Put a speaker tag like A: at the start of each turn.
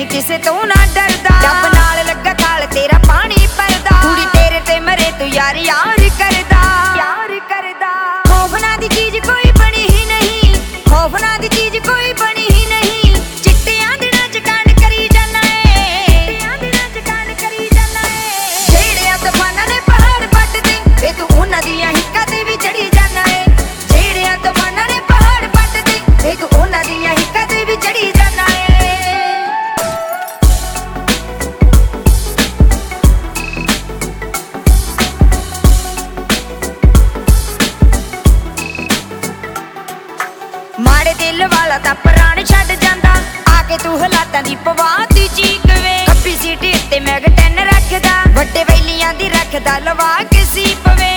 A: ਨਹੀਂ ਕਿਸੇ ਤੋਂ ਨਾ ਡਰਦਾ। ਰੱਬ ਨਾਲ ਲੱਗਾ ਖਾਲ ਤੇਰਾ ਪਾਣੀ ਭਰਦਾ। ਕੁੜੀ ਤੇਰੇ ਤੇ ਮਰੇ ਤੂੰ ਯਾਰ ਯਾਰ ਕਰਦਾ, ਯਾਰ ਕਰਦਾ। ਖੌਫਨਾ ਦੀ ਚੀਜ਼ ਕੋਈ ਬਣੀ ਹੀ ਨਹੀਂ, ਖੌਫਨਾ ਦੀ ਚੀਜ਼ ਕੋਈ ਬਣੀ ਹੀ ਨਹੀਂ। ਚਿੱਟਿਆਂ ਦਿਨਾਂ ਚ ਕਾਂਡ ਕਰੀ ਜਾਨਾ ਏ, ਚਿੱਟਿਆਂ ਦਿਨਾਂ ਚ ਕਾਂਡ ਕਰੀ ਜਾਨਾ ਏ। ਜਿਹੜਿਆਂ ਤੂਫਾਨਾਂ ਨੇ ਪਹਾੜ ਪੱਟ ਦੇ ਵੇ ਤੂੰ ਉਹਨਾਂ ਦੀਆਂ ਹਿੱਕਾਂ ਤੇ ਵੀ ਚੜੀ ਜਾਨਾ ਏ। ਜਿਹੜਿਆਂ ਤੂਫਾਨਾਂ ਨੇ ਪਹਾੜ ਪੱਟ ਦੇ ਵੇ ਤੂੰ ਉਹਨਾਂ ਦੀਆਂ ਹਿੱਕਾਂ ਤੇ ਵੀ ਚੜੀ ਜਾਨਾ ਏ। ਮਾੜੇ ਦਿਲ ਵਾਲਾ ਤਾਂ ਪ੍ਰਾਣ ਛੱਡ ਜਾਂਦਾ, ਆ ਕੇ ਤੂੰ ਹਾਲਾਤਾਂ ਦੀ ਪਵਾਤੀ ਚੀਕ ਵੇ। ਖੱਬੀ ਸੀਟ ਉੱਤੇ ਮੈਗ 10 ਰੱਖਦਾ, ਵੱਡੇ ਵੈਲੀਆਂ ਦੀ ਰੱਖਦਾ ਲਵਾ ਕੇ ਸੀ ਪਵੇ।